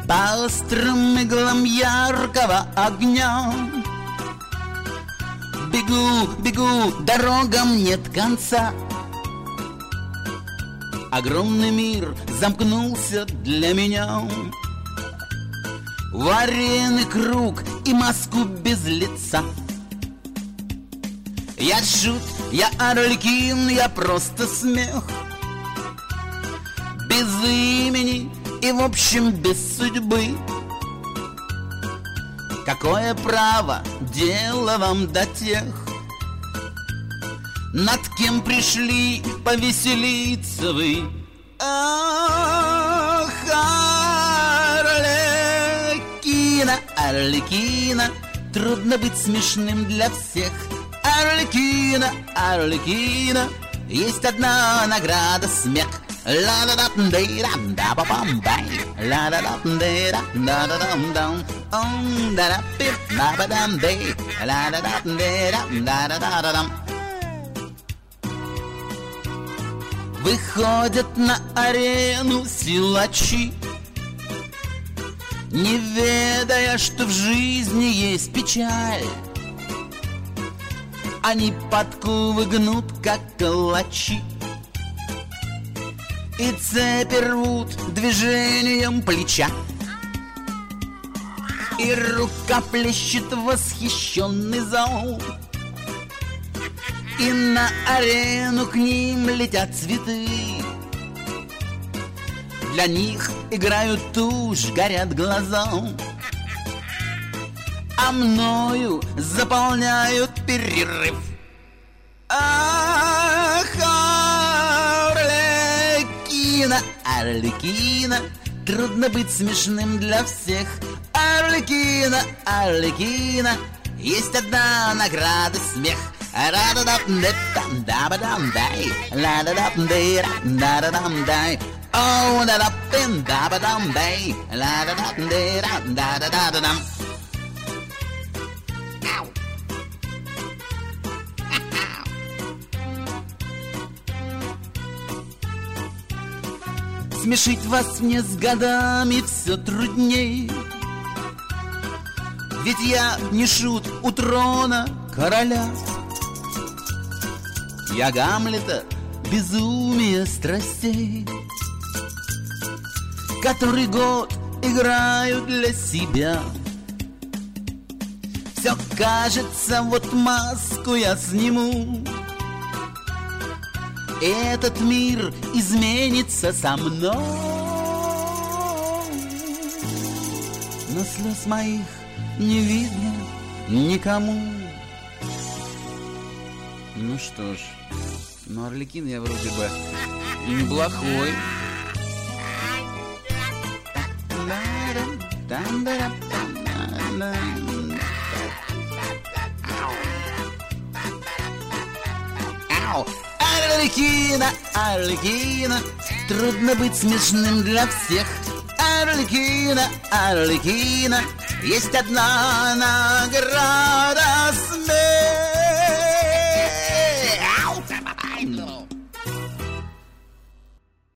по острым иглам яркого огня. Бегу, бегу, дорогам нет конца. Огромный мир замкнулся для меня в арены круг и маску без лица. Я шут, я Арлекин, я просто смех, без имени и в общем без судьбы. Какое право дело вам до тех, над кем пришли повеселиться вы? Ах, Арлекино, Арлекино, трудно быть смешным для всех. Арлекино, Арлекино, есть одна награда — смех. Ла-да-да-дам-да-да-да-ба-бам-бай, ла-да-да-да-да-да-да-дам-дам, ом-да-да-пи-да-ба-дам-дэй, ла-да-да-да-да-да-да-дам. Выходят на арену силачи, не ведая, что в жизни есть печаль. Они подковы гнут, как калачи, и цепи рвут движением плеча. И рука плещет восхищенный зал, и на арену к ним летят цветы. Для них играют тушь, горят глаза, а мною заполняют перерыв. Ах, Арлекино, Арлекино, трудно быть смешным для всех. Арлекино, Арлекино, есть одна награда — смех. Ра-да-да-да-да-да-да-дам-дай, ла-да-да-да-да-да-да-дам-дай, о-да-да-да-да-да-дам-дай, ла-да-да-да-да-да-да-дам. Смешить вас мне с годами все трудней, ведь я не шут у трона короля. Я Гамлета безумие страстей, который год играю для себя. Все кажется, вот маску я сниму, и этот мир изменится со мной. Но слез моих не видно никому. Ну что ж, ну Арлекин я вроде бы неплохой. Арлекино, Арлекино, трудно быть смешным для всех. Арлекино, Арлекино, есть одна награда — смех.